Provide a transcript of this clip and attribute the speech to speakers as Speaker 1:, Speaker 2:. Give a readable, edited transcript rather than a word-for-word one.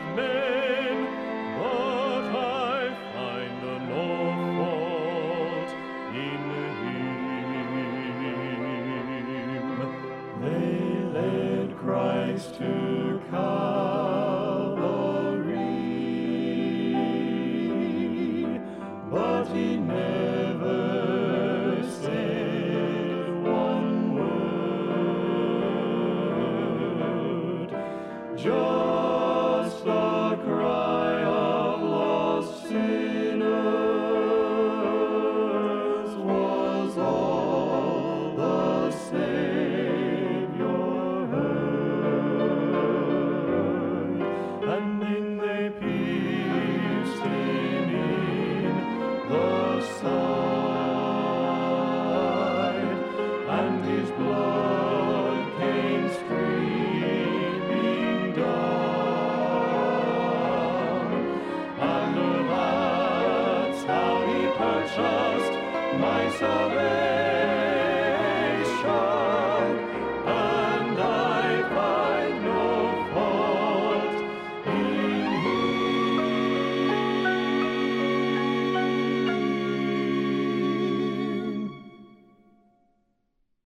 Speaker 1: men, but I find no fault in him. They led Christ to Calvary, but he never said one word. Just the cry of lost sinners was all the Savior heard. And then they pierced him in the side, and his blood came streaming down. And that's how he purchased my salvation.